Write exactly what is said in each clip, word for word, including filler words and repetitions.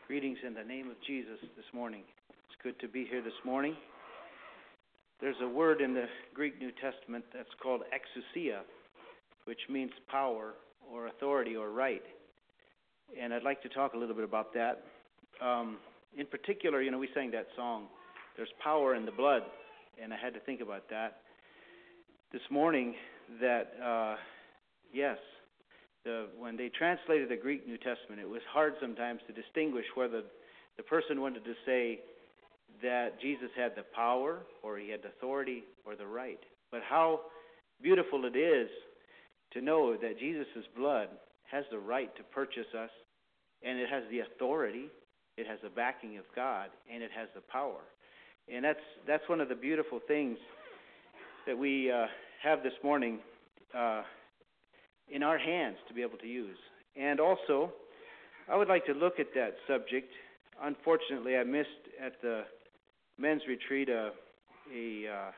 Greetings in the name of Jesus this morning. It's good to be here this morning. There's a word in the Greek New Testament that's called exousia, which means power or authority or right. And I'd like to talk a little bit about that. Um, in particular, you know, we sang that song, There's Power in the Blood, and I had to think about that this morning, that, uh, yes, The, when they translated the Greek New Testament, it was hard sometimes to distinguish whether the person wanted to say that Jesus had the power or he had the authority or the right. But how beautiful it is to know that Jesus' blood has the right to purchase us, and it has the authority, it has the backing of God, and it has the power. And that's that's one of the beautiful things that we uh, have this morning uh in our hands to be able to use. And also, I would like to look at that subject. Unfortunately, I missed at the men's retreat a, a, uh,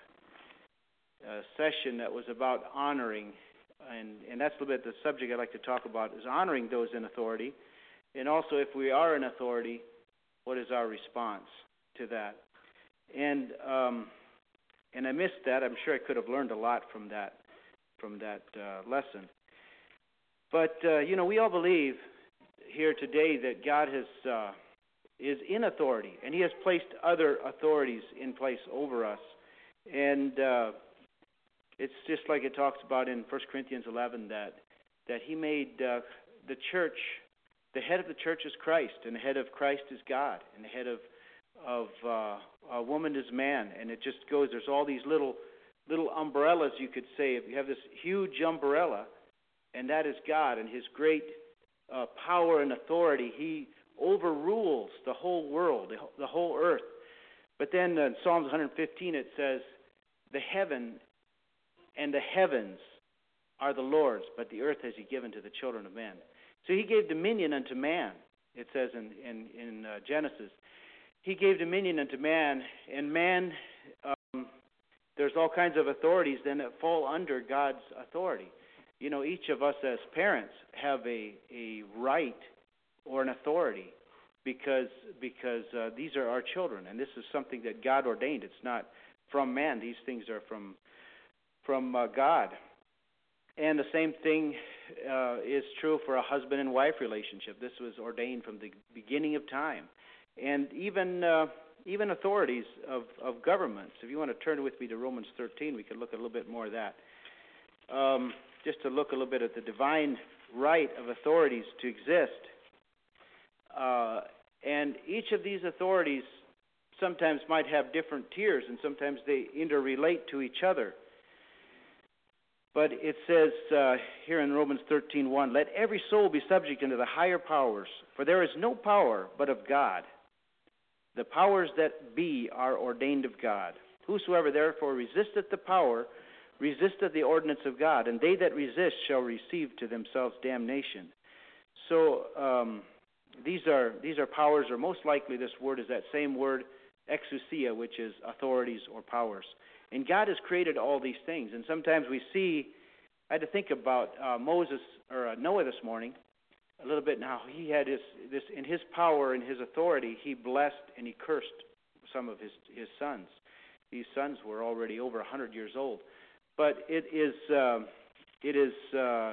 a session that was about honoring, and, and that's a little bit the subject I'd like to talk about, is honoring those in authority. And also, if we are in authority, what is our response to that? And um, and I missed that. I'm sure I could have learned a lot from that, from that uh, lesson. But, uh, you know, we all believe here today that God has uh, is in authority, and he has placed other authorities in place over us. And uh, it's just like it talks about in First Corinthians eleven, that that he made uh, the church, the head of the church is Christ, and the head of Christ is God, and the head of, of uh, a woman is man. And it just goes, there's all these little, little umbrellas, you could say. If you have this huge umbrella, and that is God and his great uh, power and authority. He overrules the whole world, the whole earth. But then in Psalms one fifteen it says, the heaven and the heavens are the Lord's, but the earth has he given to the children of men. So he gave dominion unto man, it says in, in, in uh, Genesis. He gave dominion unto man, and man, um, there's all kinds of authorities then that fall under God's authority. You know, each of us as parents have a, a right or an authority because because uh, these are our children, and this is something that God ordained. It's not from man. These things are from from uh, God. And the same thing uh, is true for a husband and wife relationship. This was ordained from the beginning of time. And even uh, even authorities of, of governments. If you want to turn with me to Romans thirteen, we could look at a little bit more of that. Um, just to look a little bit at the divine right of authorities to exist. Uh, and each of these authorities sometimes might have different tiers, and sometimes they interrelate to each other. But it says uh, here in Romans thirteen one, let every soul be subject unto the higher powers, for there is no power but of God. The powers that be are ordained of God. Whosoever therefore resisteth the power resisteth the ordinance of God, and they that resist shall receive to themselves damnation. So um, these are these are powers, or most likely this word is that same word, exousia, which is authorities or powers. And God has created all these things, and sometimes we see, I had to think about uh, Moses, or uh, Noah this morning, a little bit now. He had his, this, in his power and his authority, he blessed and he cursed some of his, his sons. These sons were already over one hundred years old. But it is, uh, it is uh,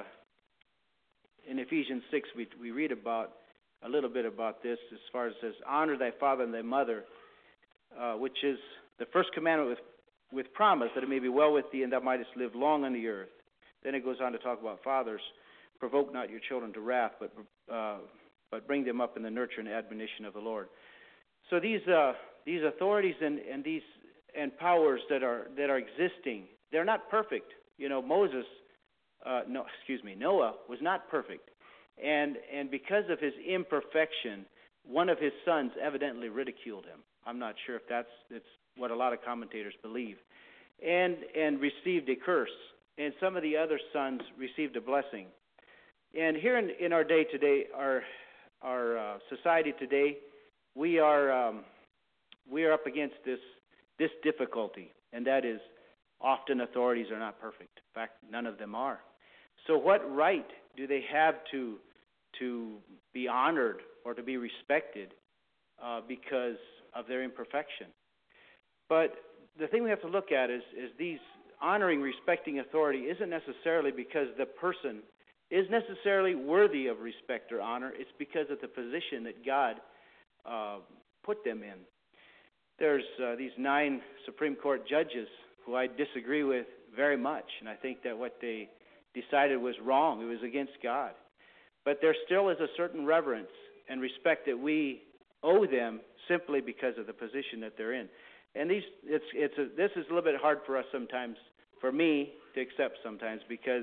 in Ephesians six, we, we read about a little bit about this as far as it says, honor thy father and thy mother, uh, which is the first commandment with, with promise, that it may be well with thee and thou mightest live long on the earth. Then it goes on to talk about fathers, provoke not your children to wrath, but uh, but bring them up in the nurture and admonition of the Lord. So these uh, these authorities and, and these and powers that are that are existing, they're not perfect. You know, Moses, uh, no, excuse me, Noah was not perfect. And and because of his imperfection, one of his sons evidently ridiculed him. I'm not sure if that's it's what a lot of commentators believe. And and received a curse. And some of the other sons received a blessing. And here in, in our day today, our our uh, society today, we are um, we are up against this this difficulty, and that is often authorities are not perfect. In fact, none of them are. So what right do they have to to be honored or to be respected uh, because of their imperfection. But the thing we have to look at is, is these honoring, respecting authority isn't necessarily because the person is necessarily worthy of respect or honor. It's because of the position that God uh, put them in. There's uh, these nine Supreme Court judges who I disagree with very much, and I think that what they decided was wrong. It was against God. But there still is a certain reverence and respect that we owe them simply because of the position that they're in. And these, it's, it's a, this is a little bit hard for us sometimes, for me to accept sometimes, because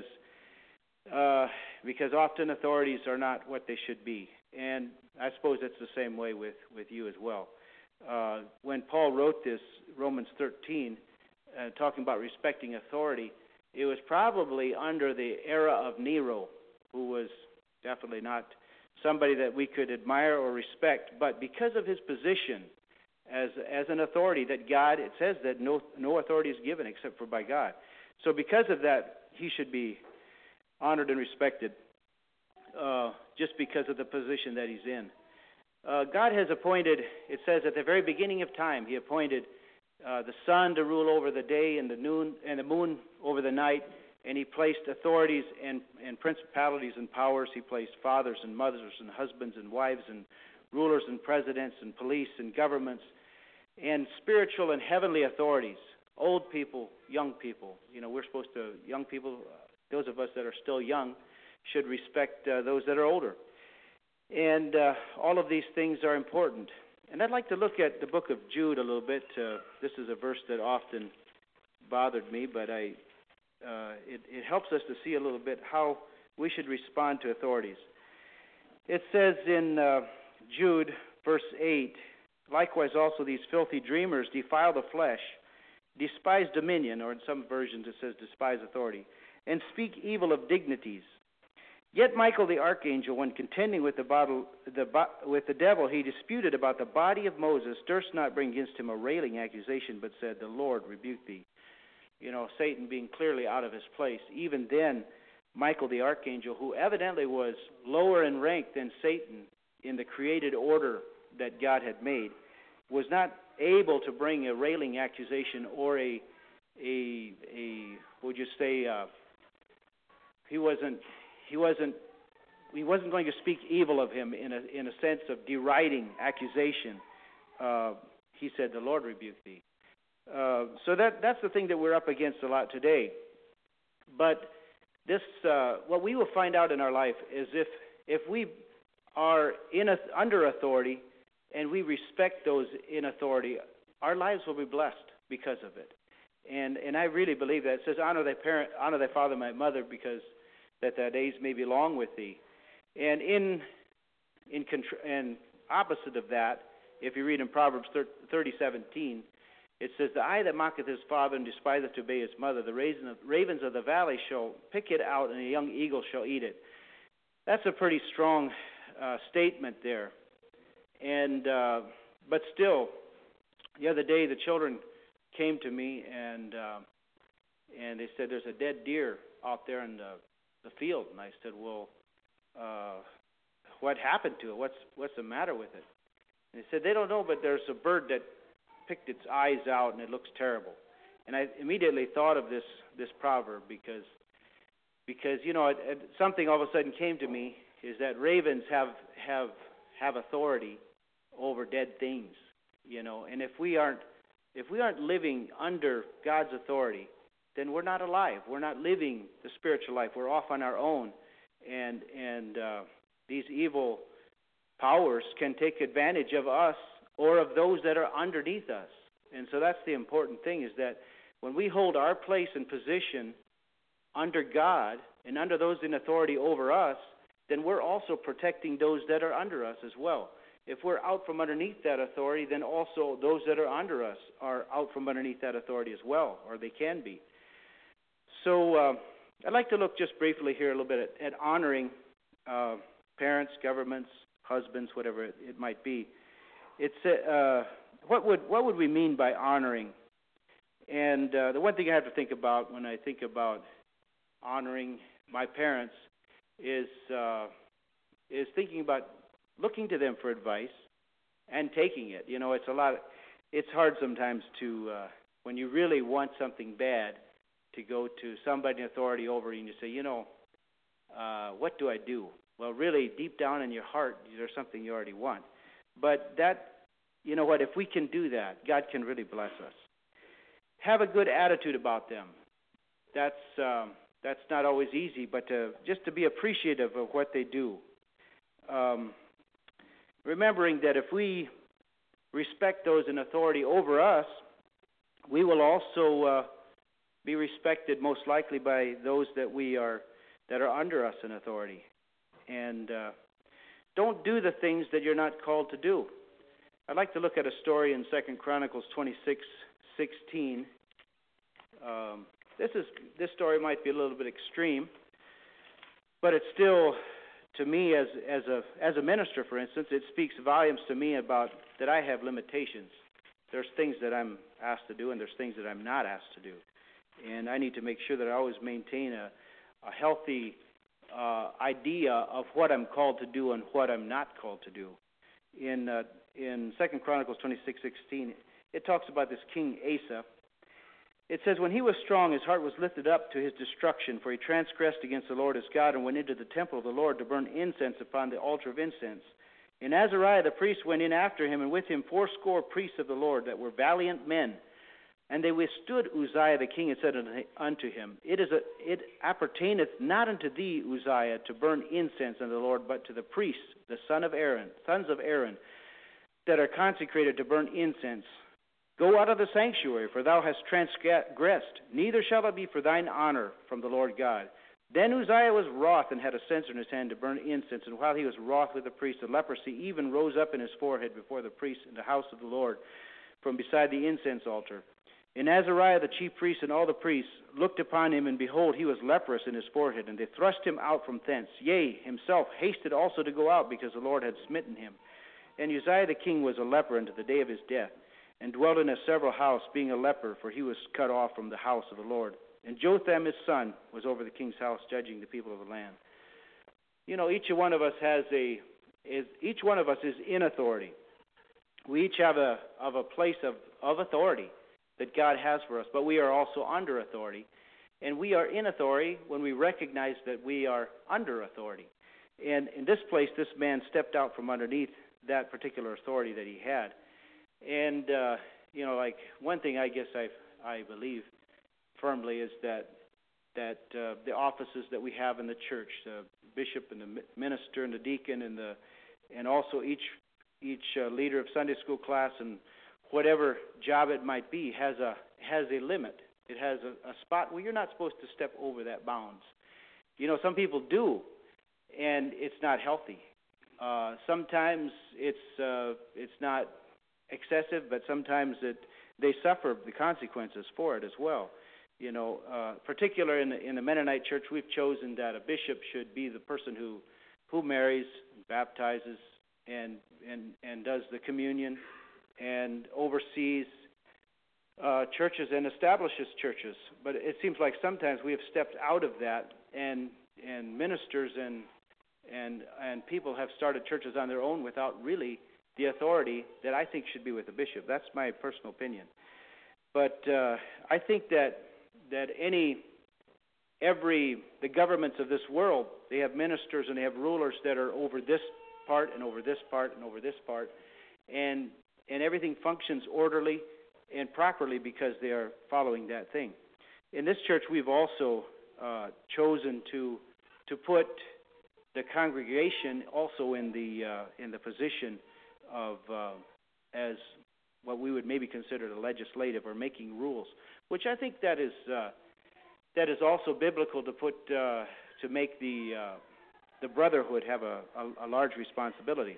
uh, because often authorities are not what they should be. And I suppose it's the same way with, with you as well. Uh, when Paul wrote this, Romans thirteen, uh, talking about respecting authority, it was probably under the era of Nero, who was definitely not somebody that we could admire or respect, but because of his position as as an authority that God, it says that no no authority is given except for by God. So because of that, he should be honored and respected uh, just because of the position that he's in. Uh, God has appointed, it says at the very beginning of time, he appointed uh, the sun to rule over the day and the noon and the moon over the night, and he placed authorities and, and principalities and powers. He placed fathers and mothers and husbands and wives and rulers and presidents and police and governments and spiritual and heavenly authorities, old people, young people. You know, we're supposed to, young people, uh, those of us that are still young, should respect uh, those that are older. And uh, all of these things are important. And I'd like to look at the book of Jude a little bit. Uh, this is a verse that often bothered me, but I uh, it, it helps us to see a little bit how we should respond to authorities. It says in uh, Jude, verse eight, likewise also these filthy dreamers defile the flesh, despise dominion, or in some versions it says despise authority, and speak evil of dignities. Yet Michael the archangel, when contending with the, bottle, the with the devil, he disputed about the body of Moses, durst not bring against him a railing accusation, but said, the Lord rebuke thee. You know, Satan being clearly out of his place. Even then, Michael the archangel, who evidently was lower in rank than Satan in the created order that God had made, was not able to bring a railing accusation or a, a, a what would you say, uh, he wasn't... He wasn't. He wasn't going to speak evil of him in a in a sense of deriding accusation. Uh, he said, "The Lord rebuke thee." Uh, so that that's the thing that we're up against a lot today. But this, uh, what we will find out in our life is if if we are in a, under authority and we respect those in authority, our lives will be blessed because of it. And and I really believe that. It says, "Honor thy parent, honor thy father and thy mother," because that thy days may be long with thee. And in in contra- and opposite of that, if you read in Proverbs thirty seventeen, it says, "The eye that mocketh his father and despiseth to obey his mother, the ravens of the valley shall pick it out, and a young eagle shall eat it." That's a pretty strong uh, statement there. And uh, but still, the other day the children came to me and uh, and they said, "There's a dead deer out there in the the field." And I said, "Well, uh, what happened to it? What's what's the matter with it?" And they said, "They don't know, but there's a bird that picked its eyes out, and it looks terrible." And I immediately thought of this this proverb because because you know it, it, something all of a sudden came to me is that ravens have have have authority over dead things, you know. And if we aren't if we aren't living under God's authority, then we're not alive. We're not living the spiritual life. We're off on our own. And and uh, these evil powers can take advantage of us or of those that are underneath us. And so that's the important thing, is that when we hold our place and position under God and under those in authority over us, then we're also protecting those that are under us as well. If we're out from underneath that authority, then also those that are under us are out from underneath that authority as well, or they can be. So uh, I'd like to look just briefly here a little bit at, at honoring uh, parents, governments, husbands, whatever it, it might be. It's uh, what would what would we mean by honoring? And uh, the one thing I have to think about when I think about honoring my parents is uh, is thinking about looking to them for advice, and taking it. You know, it's a lot. It's hard sometimes to uh, when you really want something bad to go to somebody in authority over you and you say, you know, uh, what do I do? Well, really, deep down in your heart, there's something you already want. But that, you know what, if we can do that, God can really bless us. Have a good attitude about them. That's um, that's not always easy, but to, just to be appreciative of what they do. Um, remembering that if we respect those in authority over us, we will also uh, be respected most likely by those that we are that are under us in authority. And uh, don't do the things that you're not called to do. I'd like to look at a story in Second Chronicles twenty-six sixteen. Um, this is this story might be a little bit extreme, but it's still, to me, as as a as a minister, for instance, it speaks volumes to me about that I have limitations. There's things that I'm asked to do, and there's things that I'm not asked to do, and I need to make sure that I always maintain a, a healthy uh, idea of what I'm called to do and what I'm not called to do. In uh, in Second Chronicles twenty-six sixteen, it talks about this King Asa. It says, when he was strong, his heart was lifted up to his destruction, for he transgressed against the Lord his God and went into the temple of the Lord to burn incense upon the altar of incense. And Azariah the priest went in after him, and with him fourscore priests of the Lord that were valiant men. And they withstood Uzziah the king and said unto him, It is a, it appertaineth not unto thee, Uzziah, to burn incense unto the Lord, but to the priests, the son of Aaron, sons of Aaron, that are consecrated to burn incense. Go out of the sanctuary, for thou hast transgressed, neither shall it be for thine honor from the Lord God. Then Uzziah was wroth and had a censer in his hand to burn incense, and while he was wroth with the priest, the leprosy even rose up in his forehead before the priest in the house of the Lord from beside the incense altar. And Azariah the chief priest and all the priests looked upon him, and behold, he was leprous in his forehead, and they thrust him out from thence. Yea, himself hasted also to go out, because the Lord had smitten him. And Uzziah the king was a leper unto the day of his death, and dwelt in a several house, being a leper, for he was cut off from the house of the Lord. And Jotham his son was over the king's house, judging the people of the land. You know, each one of us has a is each one of us is in authority. We each have a of a place of, of authority that God has for us, but we are also under authority. And we are in authority when we recognize that we are under authority. And in this place, this man stepped out from underneath that particular authority that he had. And, uh, you know, like one thing I guess I I believe firmly is that that uh, the offices that we have in the church, the bishop and the minister and the deacon and the and also each each uh, leader of Sunday school class and whatever job it might be has a has a limit. It has a, a spot where you're not supposed to step over that bounds. You know, some people do, and it's not healthy. Uh, sometimes it's uh, it's not excessive, but sometimes it they suffer the consequences for it as well. You know, uh, particular in the, in the Mennonite church, we've chosen that a bishop should be the person who who marries, baptizes, and and and does the communion, and oversees uh, churches and establishes churches. But it seems like sometimes we have stepped out of that, and and ministers and and and people have started churches on their own without really the authority that I think should be with the bishop. That's my personal opinion. But uh, I think that that any, every, the governments of this world, they have ministers and they have rulers that are over this part and over this part and over this part, and and everything functions orderly and properly because they are following that thing. In this church, we've also uh, chosen to to put the congregation also in the uh, in the position of uh, as what we would maybe consider the legislative or making rules, which I think that is uh, that is also biblical to put uh, to make the uh, the brotherhood have a, a, a large responsibility.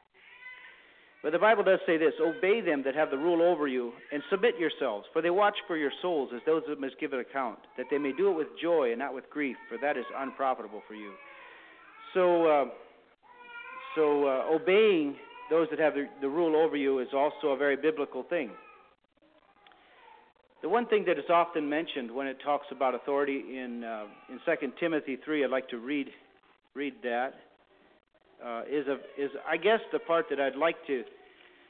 But the Bible does say this: obey them that have the rule over you, and submit yourselves, for they watch for your souls as those that must give an account, that they may do it with joy and not with grief, for that is unprofitable for you. So, uh, so uh, obeying those that have the, the rule over you is also a very biblical thing. The one thing that is often mentioned when it talks about authority in uh, in Second Timothy three, I'd like to read read that. Uh, is a is I guess the part that I'd like to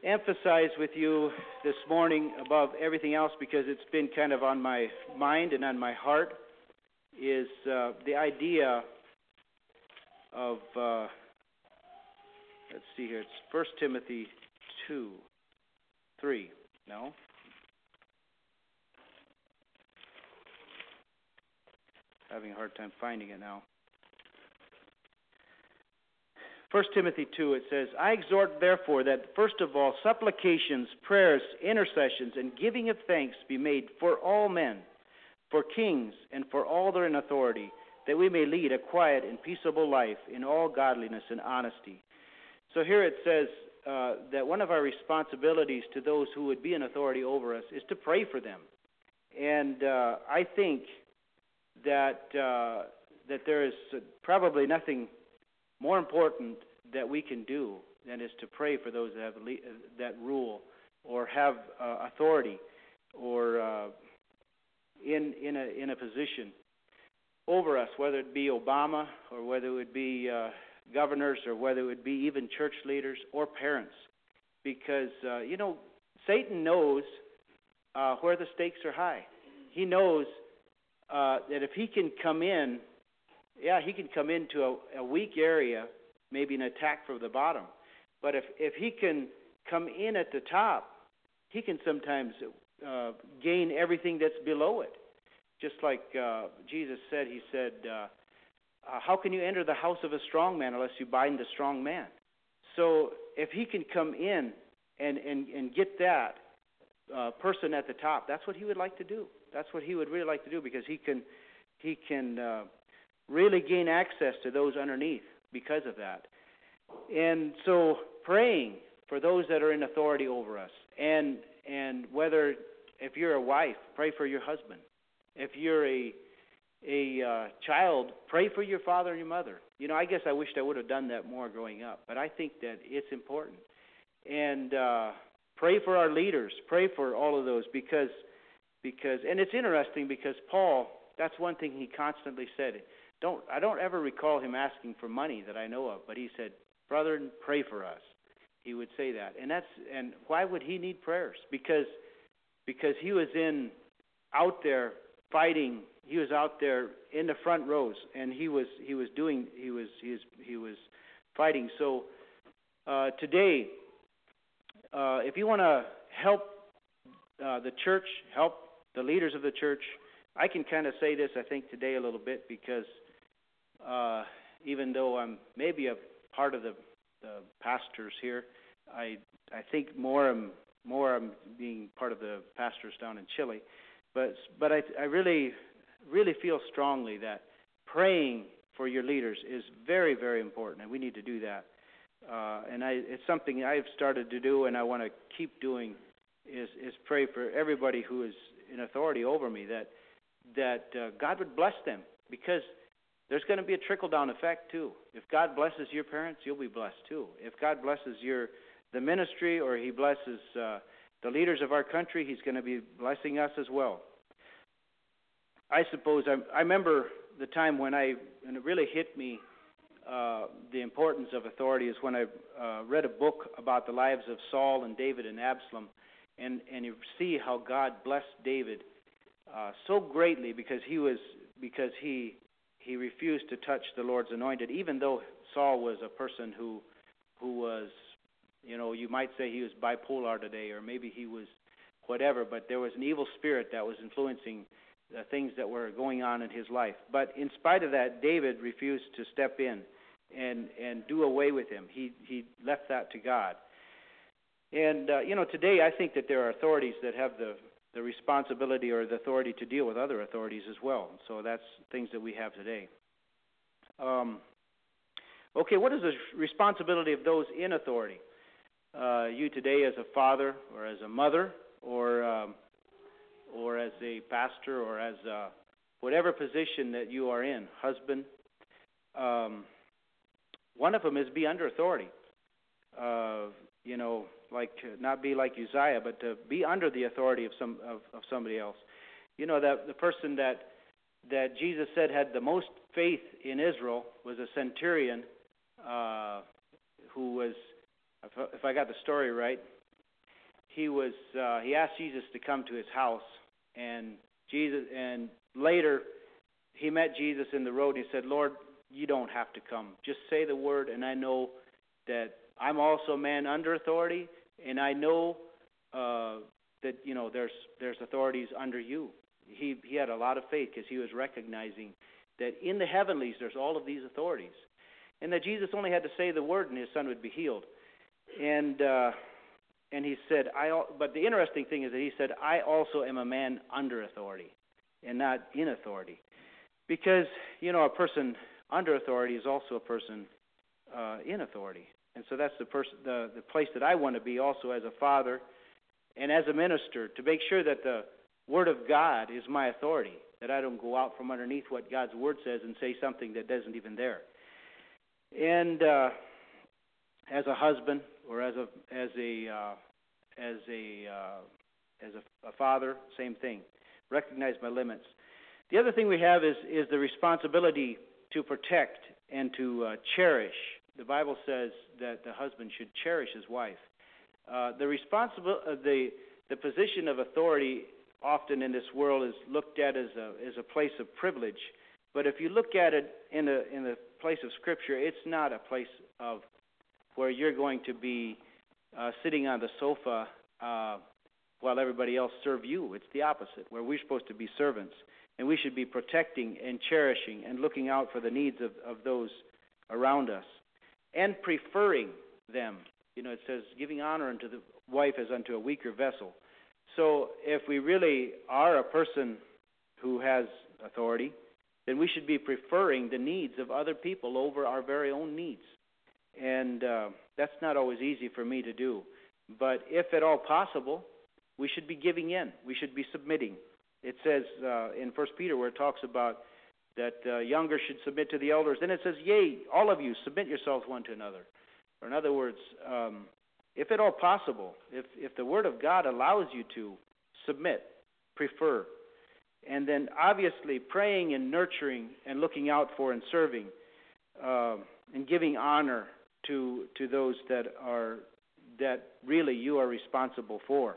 emphasize with you this morning above everything else, because it's been kind of on my mind and on my heart, is uh, the idea of, uh, let's see here, it's First Timothy two, three, no? Having a hard time finding it now. First Timothy two, it says, I exhort therefore that first of all supplications, prayers, intercessions, and giving of thanks be made for all men, for kings, and for all that are in authority, that we may lead a quiet and peaceable life in all godliness and honesty. So here it says uh, that one of our responsibilities to those who would be in authority over us is to pray for them. And uh, I think that uh, that there is probably nothing more important that we can do than is to pray for those that have le- that rule or have uh, authority or uh, in in a in a position over us, whether it be Obama or whether it would be uh, governors or whether it would be even church leaders or parents, because uh, you know Satan knows uh, where the stakes are high. He knows uh, that if he can come in. Yeah, he can come into a, a weak area, maybe an attack from the bottom. But if, if he can come in at the top, he can sometimes uh, gain everything that's below it. Just like uh, Jesus said, he said, uh, uh, how can you enter the house of a strong man unless you bind the strong man? So if he can come in and, and, and get that uh, person at the top, that's what he would like to do. That's what he would really like to do, because he can, he can uh, really gain access to those underneath because of that. And so praying for those that are in authority over us, and and whether, if you're a wife, pray for your husband. If you're a a uh, child, pray for your father and your mother. You know, I guess I wished I would have done that more growing up, but I think that it's important. And uh, pray for our leaders. Pray for all of those, because because and it's interesting because Paul, that's one thing he constantly said. Don't I don't ever recall him asking for money that I know of, but he said, "Brethren, pray for us." He would say that, and that's and why would he need prayers? Because because he was in out there fighting. He was out there in the front rows, and he was he was doing he was he was he was fighting. So uh, today, uh, if you want to help uh, the church, help the leaders of the church, I can kind of say this, I think, today a little bit, because uh, even though I'm maybe a part of the, the pastors here, I I think more I'm more I'm being part of the pastors down in Chile, but but I I really really feel strongly that praying for your leaders is very, very important, and we need to do that. Uh, and I, it's something I've started to do, and I want to keep doing, is is pray for everybody who is in authority over me, that that uh, God would bless them, because there's going to be a trickle-down effect too. If God blesses your parents, you'll be blessed too. If God blesses your the ministry, or He blesses uh, the leaders of our country, He's going to be blessing us as well. I suppose I, I remember the time when I when it really hit me uh, the importance of authority is when I uh, read a book about the lives of Saul and David and Absalom, and and you see how God blessed David uh, so greatly because he was because he he refused to touch the Lord's anointed, even though Saul was a person who who was, you know, you might say he was bipolar today, or maybe he was whatever, but there was an evil spirit that was influencing the things that were going on in his life. But in spite of that, David refused to step in and and do away with him. He he left that to God. And uh, you know, today I think that there are authorities that have the the responsibility or the authority to deal with other authorities as well. So that's things that we have today. Um, okay, what is the responsibility of those in authority? Uh, you today as a father or as a mother or um, or as a pastor or as a, whatever position that you are in, husband, um, one of them is be under authority. Uh, you know, like not be like Uzziah, but to be under the authority of some of, of somebody else. You know, that the person that that Jesus said had the most faith in Israel was a centurion uh, who was, if I got the story right, he was uh, he asked Jesus to come to his house, and Jesus and later he met Jesus in the road, and he said, "Lord, you don't have to come. Just say the word, and I know that I'm also a man under authority, and I know uh, that you know there's there's authorities under you." He he had a lot of faith because he was recognizing that in the heavenlies there's all of these authorities, and that Jesus only had to say the word, and his son would be healed. And uh, and he said, "I." al-" But the interesting thing is that he said, "I also am a man under authority, and not in authority," because you know a person under authority is also a person uh, in authority. And so that's the person, the, the place that I want to be also as a father and as a minister, to make sure that the Word of God is my authority, that I don't go out from underneath what God's Word says and say something that isn't even there. And uh, as a husband or as a as a uh, as a uh, as a, a father, same thing. Recognize my limits. The other thing we have is is the responsibility to protect and to uh, cherish. The Bible says that the husband should cherish his wife. Uh, the responsible, uh, the the position of authority often in this world is looked at as a as a place of privilege. But if you look at it in a in the place of Scripture, it's not a place of where you're going to be uh, sitting on the sofa uh, while everybody else serve you. It's the opposite, where we're supposed to be servants, and we should be protecting and cherishing and looking out for the needs of, of those around us, and preferring them. You know, it says, giving honor unto the wife as unto a weaker vessel. So if we really are a person who has authority, then we should be preferring the needs of other people over our very own needs. And uh, that's not always easy for me to do. But if at all possible, we should be giving in. We should be submitting. It says uh, in First Peter, where it talks about that uh, younger should submit to the elders. Then it says, yea, all of you, submit yourselves one to another. Or in other words, um, if at all possible, if, if the Word of God allows you to, submit, prefer. And then obviously praying and nurturing and looking out for and serving uh, and giving honor to to those that are that really you are responsible for.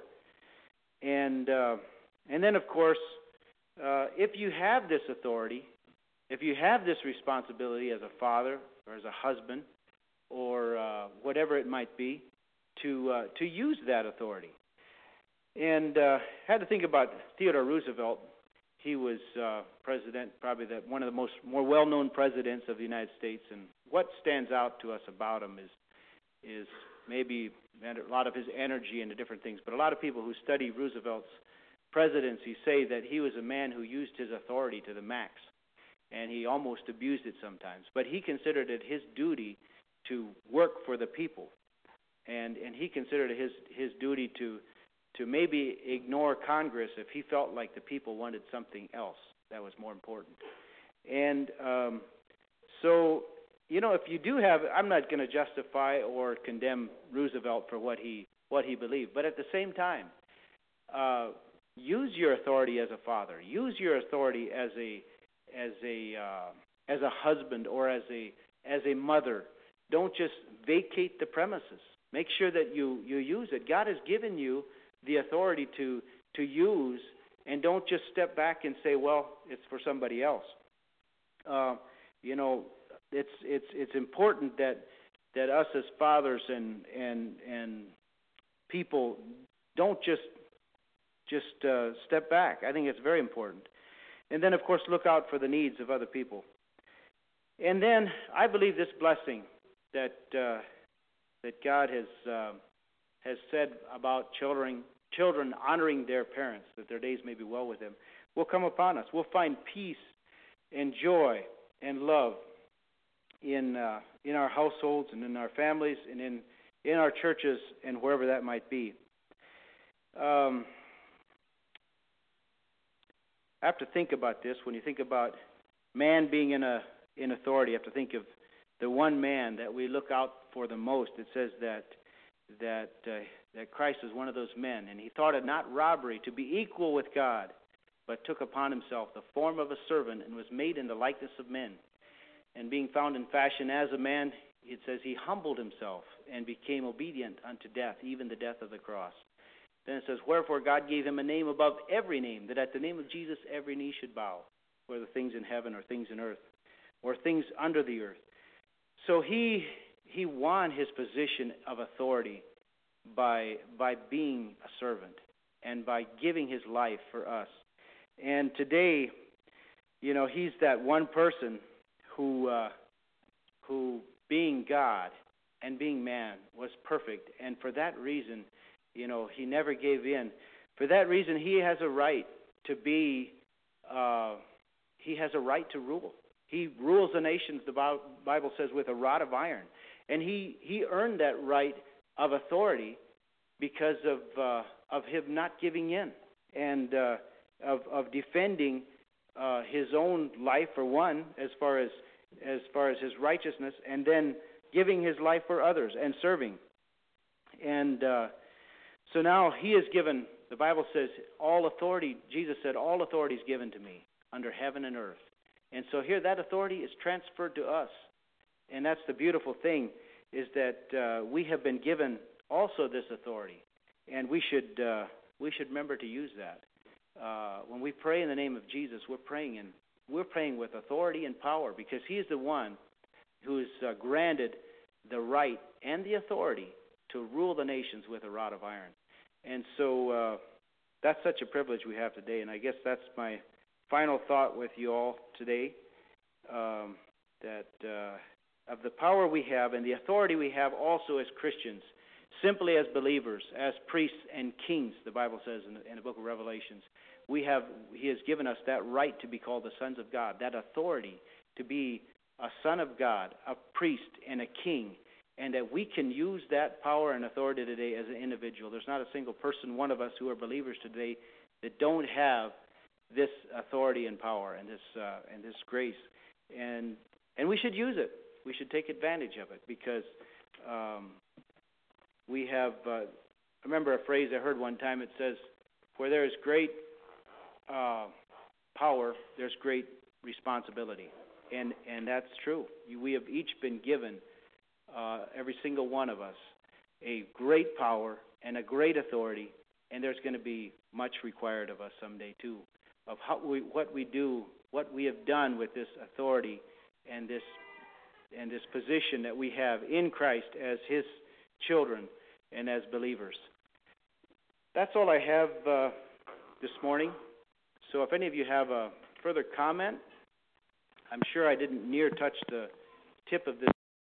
And uh, and then of course, uh, if you have this authority, if you have this responsibility as a father or as a husband or uh, whatever it might be, to uh, to use that authority. And uh, I had to think about Theodore Roosevelt. He was uh, president, probably the, one of the most more well-known presidents of the United States. And what stands out to us about him is is maybe a lot of his energy into different things. But a lot of people who study Roosevelt's presidency say that he was a man who used his authority to the max, and he almost abused it sometimes. But he considered it his duty to work for the people, and and he considered it his his duty to. to maybe ignore Congress if he felt like the people wanted something else that was more important. And um, so, you know, if you do have, I'm not going to justify or condemn Roosevelt for what he what he believed, but at the same time, uh, use your authority as a father, use your authority as a as a uh, as a husband or as a as a mother. Don't just vacate the premises. Make sure that you you use it. God has given you the authority to to use, and don't just step back and say, well, it's for somebody else. Uh, you know, it's it's it's important that that us as fathers and and and people don't just just uh, step back. I think it's very important. And then, of course, look out for the needs of other people. And then I believe this blessing that uh, that God has uh, has said about children. Children honoring their parents, that their days may be well with them, will come upon us. We'll find peace and joy and love in uh, in our households and in our families and in, in our churches and wherever that might be. Um, I have to think about this. When you think about man being in a in authority, you have to think of the one man that we look out for the most. It says that that uh, that Christ was one of those men, and he thought it not robbery to be equal with God, but took upon himself the form of a servant and was made in the likeness of men. And being found in fashion as a man, it says he humbled himself and became obedient unto death, even the death of the cross. Then it says, wherefore God gave him a name above every name, that at the name of Jesus every knee should bow, whether things in heaven or things in earth, or things under the earth. So he he won his position of authority by by being a servant and by giving his life for us. And today, you know, he's that one person who uh, who being God and being man was perfect, and for that reason, you know, he never gave in. For that reason, he has a right to be. Uh, he has a right to rule. He rules the nations, the Bible says, with a rod of iron. And he, he earned that right of authority because of uh, of him not giving in and uh, of of defending uh, his own life, for one, as far as as far as his righteousness, and then giving his life for others and serving. And uh, so now he is given. The Bible says all authority. Jesus said, "All authority is given to me under heaven and earth." And so here that authority is transferred to us. And that's the beautiful thing, is that uh, we have been given also this authority. And we should uh, we should remember to use that. Uh, when we pray in the name of Jesus, we're praying in, we're praying with authority and power, because he is the one who is uh, granted the right and the authority to rule the nations with a rod of iron. And so uh, that's such a privilege we have today. And I guess that's my final thought with you all today, um, that uh, of the power we have and the authority we have also as Christians, simply as believers, as priests and kings, the Bible says in the, in the book of Revelations. We have, he has given us that right to be called the sons of God, that authority to be a son of God, a priest and a king, and that we can use that power and authority today as an individual. There's not a single person, one of us who are believers today, that don't have this authority and power and this uh, and this grace, and and we should use it. We should take advantage of it, because um, we have. Uh, I remember a phrase I heard one time. It says, "Where there is great uh, power, there's great responsibility," and and that's true. We have each been given, uh, every single one of us, a great power and a great authority, and there's going to be much required of us someday too, of how we, what we do, what we have done with this authority and this and this position that we have in Christ as his children and as believers. That's all I have uh, this morning. So if any of you have a further comment, I'm sure I didn't near touch the tip of this